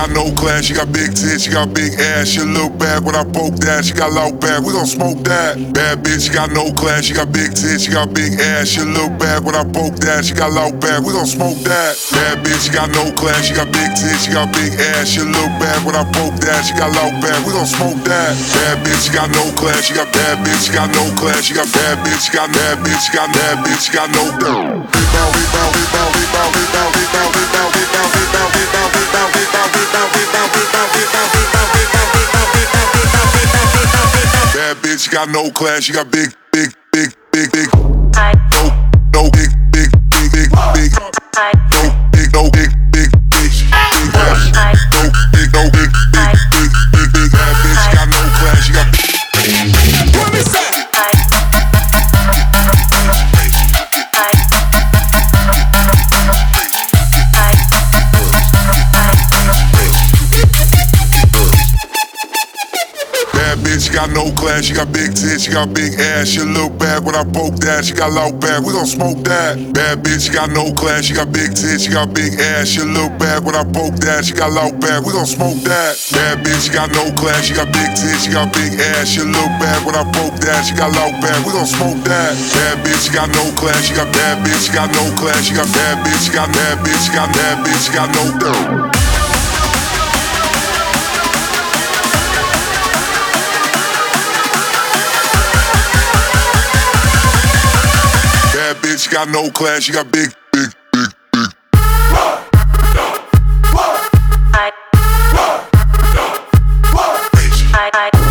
got no class, she got big tits, she got big ass. She look bad when I poke that, she got loud back, we gon' smoke that. Bad bitch, she got no class, she got big tits, she got big ass. She look bad when I poke that, she got loud back, we gon' smoke that. Bad bitch, she got no class, she got big tits, she got big ass. She look bad when I poke that, she got loud back, we gon' smoke that. Bad bitch, she got no class, she got bad bitch, she got no class, she got bad bitch, she got bad bitch, she got bad bitch, she got no class. Bad bitch, she got no class, she got big, big, big, big, big. No big, big, big, big, big. No big, big, big, big ass. No big, big, big, big, big. Bad bitch, she got no class, she got. What me say? Bad bitch, she got no class, she got big tits, she got big ass. She look bad when I poke that, she got loud back, we gon' smoke that. Bad bitch, she got no class, she got big tits, she got big ass. She look bad when I poke that, she got loud back, we gon' smoke that. Bad bitch, she got no class, she got big tits, she got big ass. She look bad when I poke that, she got loud back, we gon' smoke that. Bad bitch, she got no class, she got bad bitch, she got no class, she got bad bitch, she got bad bitch, she got bad bitch, she got no dough. Bad bitch, she got no class, she got big, big, big, big. I